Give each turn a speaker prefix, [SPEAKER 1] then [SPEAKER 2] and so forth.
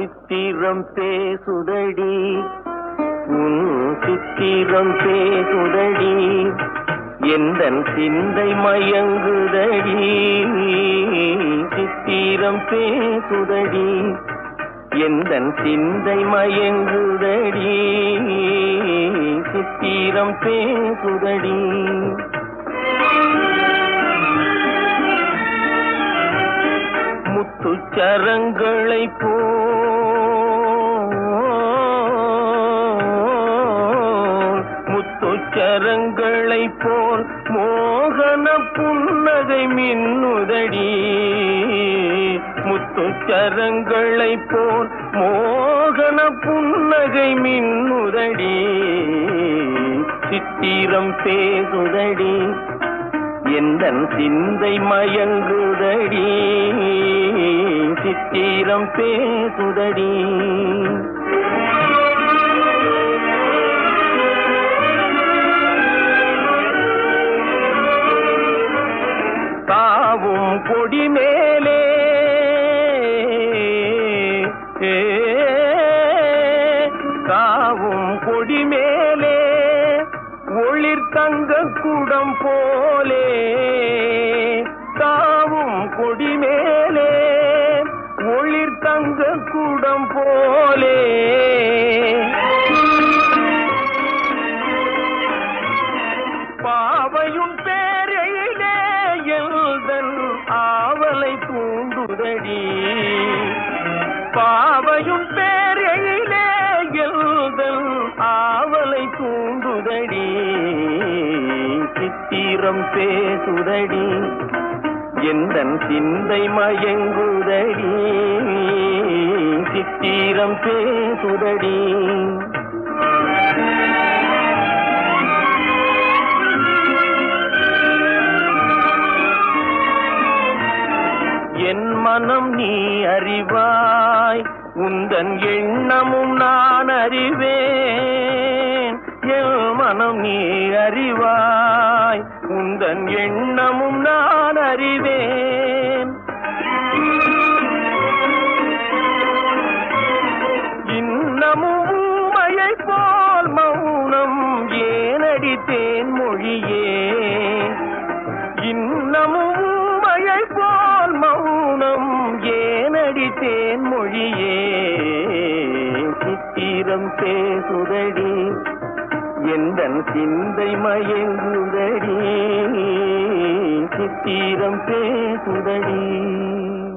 [SPEAKER 1] சித்திரம் பேசுதடி உன் சித்திரம் பேசுதடி எந்தன் சிந்தை மயங்குதடி சித்திரம் பேசுதடி எந்தன் சிந்தை மயங்குதடி சித்திரம் பேசுதடி முத்துச்சரங்களை முத்துச்சரங்களை போல் மோகன புன்னகை மின்னுதடி முத்துச்சரங்களை போல் மோகன புன்னகை மின்னுதடி சித்திரம் பேசுதடி எந்தன் சிந்தை மயங்குதடி சித்திரம் பேசுதடி தாவும் கொடி மேலே தாவும் கொடி மேலே ஒளிர் தங்க குடம் போலே தாவும் கொடி மேலே ஒளிர் தங்க குடம் போலே பாவையும் பேரையிலே எல்தன் ஆவலை தூண்டுதடி பாவையும் பேரையிலே எல்தன் ஆவலை தூண்டுதடி சித்திரம் பேசுதடி எந்தன் சிந்தை மயங்குதடி சித்திரம் பேசுதடி என் மனம் நீ அறிவாய் உந்தன் எண்ணமும் நான் அறிவேன் என் மனம் நீ அறிவாய் உந்தன் எண்ணமும் நான் அறிவேன் இன்னமும் ஊமையை போல் மௌனம் ஏனடி தேன்மொழியே இன்னமும் ஊமையை போல் மௌனம் ஏனடி தேன்மொழியே சித்திரம் பேசுதடி எந்தன் சிந்தை மயங்குதடி சித்திரம் பேசுதடி